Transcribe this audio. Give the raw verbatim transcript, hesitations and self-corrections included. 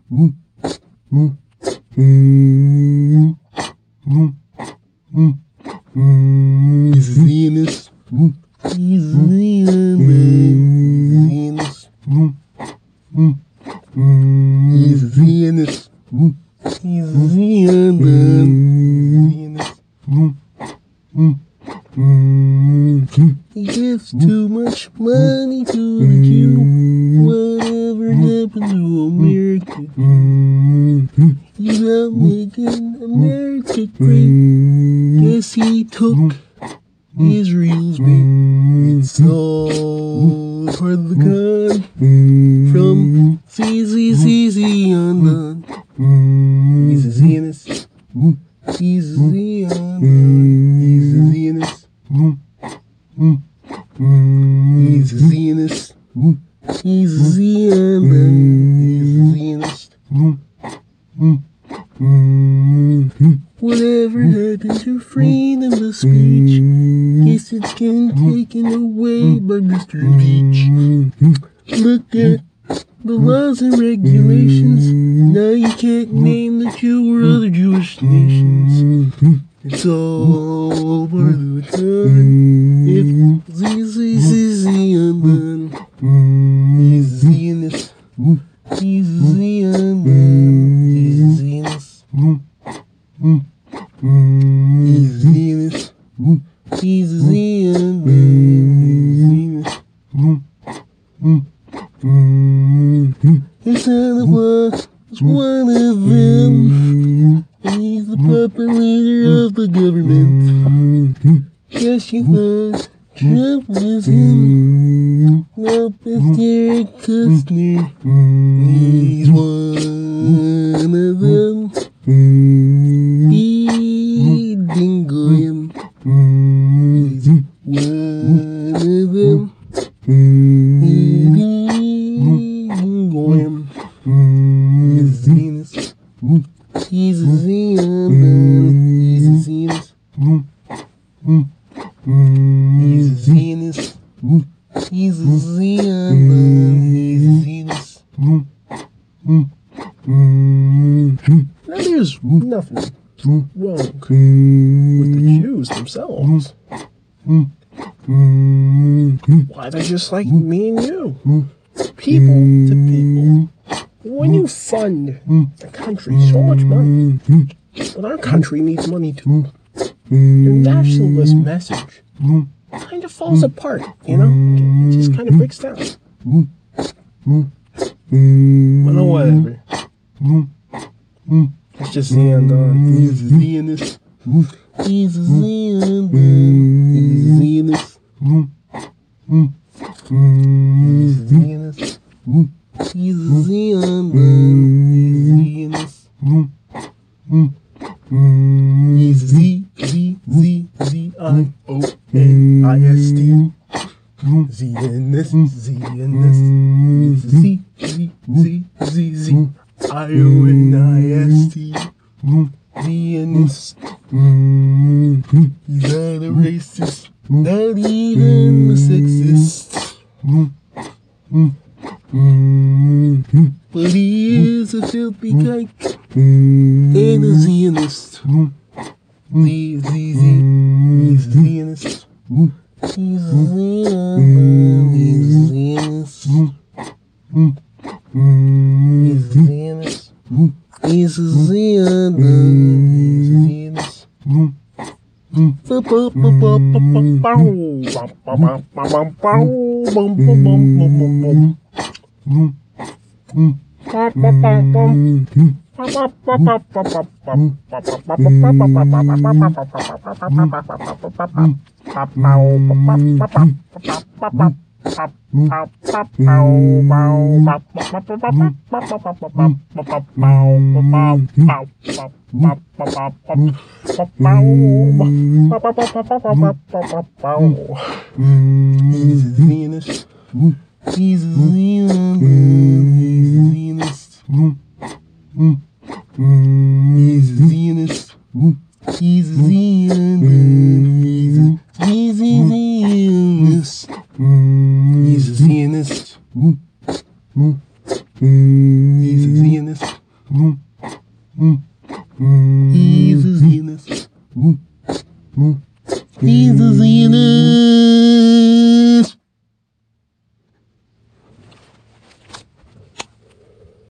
He's a Zionist. He's a Zionist. He's a Zionist. He's a Zionist. He gives too much money to the Jew. Whatever happened to America? He's not making America great. Guess he took Israel's bait. It's all part of the con from C Z C Z undone. He's a Zionist. He's a Zionist. He's a Zionist. He's a Zionist. He's a Zionist. Whatever happened to freedom of speech? Guess it's getting taken away by Mister Impeach. Look at the laws and regulations. Now you can't name the Jew or other Jewish nations. It's all part of the time. If Z Z Z Z undone. He's a Zionist. He's a Zionist. He's a Zionist. He's a Zionist. He's a Zionist. His son was one of them. He's the puppet leader of the government. Yes, you was. Trump was him. Trump is Derek Kushner. He's one of them. He didn't go him. He's one of them. He didn't go him. He's a Zionist. He's a Zionist. He's a Zionist. He's a Zionist. He's a Zionist. Now there's nothing wrong with the Jews themselves. Why, they're just like me and you. People to people. When you fund a country so much money, but our country needs money too, your nationalist message kind of falls apart, you know? It just kind of breaks down. Well, no, whatever. It's just the end on. He's a Zionist. He's a Zionist. He's a Zionist. He's a Zionist. He's a Zionist. He's a Z, Z, Z, Z, I, O, N, I, S, T. Zionist, Zionist. He's a Z, Z, Z, Z, Z, I, O, N, I, S, T. Zionist. He's not a racist, not even a sexist. But he is a filthy kike and a Zionist. Z, Z, Z. He's a Zionist. He's a Zionist. He's a Zionist. He's a Zionist. He's a Zionist. He's a Zionist. He's a Zionist. He's a Zionist. He's a Zionist. He's a Zionist. He's a Zionist. He's a Zionist. He's a Zionist. He's a Zionist.